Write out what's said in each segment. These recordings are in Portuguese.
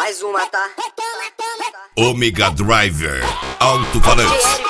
Mais uma, tá? Omega Driver, alto-falantes.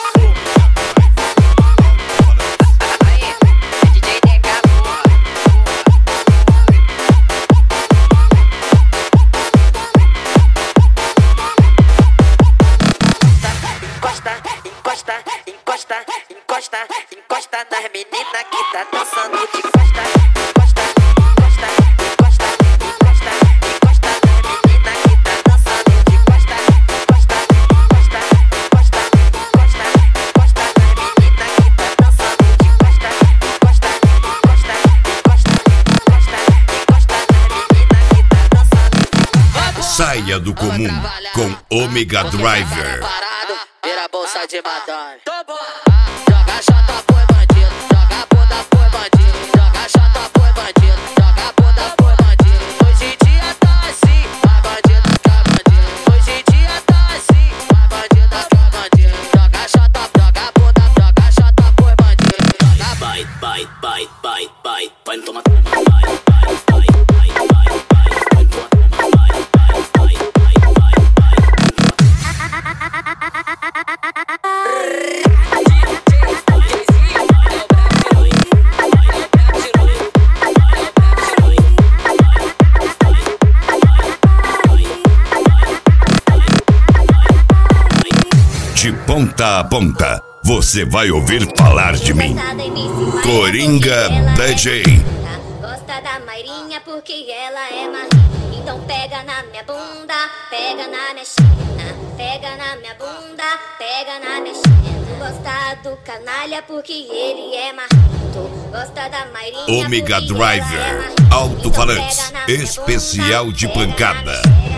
Encosta nas meninas que tá dançando de costa. Encosta, encosta, encosta, encosta, encosta nas meninas que tá dançando de costa. Encosta, encosta, encosta, encosta, encosta nas meninas que tá dançando de costa. Encosta, encosta, encosta, encosta, encosta nas meninas que tá dançando de costa. Saia do comum com Omega Driver. Vira a bolsa de madame. Joga chata foi bandido, joga bunda foi bandido, joga chata foi bandido, joga bunda foi bandido. Hoje em dia tá assim, vai bandido que é bandido. Hoje em dia tá assim, vai bandido que é bandido. Joga chata, joga bunda, joga chata foi bandido. Joga vai, vai, vai, vai, vai, vai no toma, vai, vai, vai, vai, vai, vai, vai no toma, vai, vai, vai, vai, vai, vai. De ponta a ponta, você vai ouvir falar de mim. Coringa DJ. Gosta da Mairinha porque ela é marrinha. Então pega na minha bunda, pega na minha china. Pega na minha bunda, pega na minha china. Tu gosta do canalha porque ele é marrinho. Tu gosta da Mairinha Omega porque Driver, ela é marrinha. alto-falantes, Então pega na minha especial bunda, de pega na pancada. minha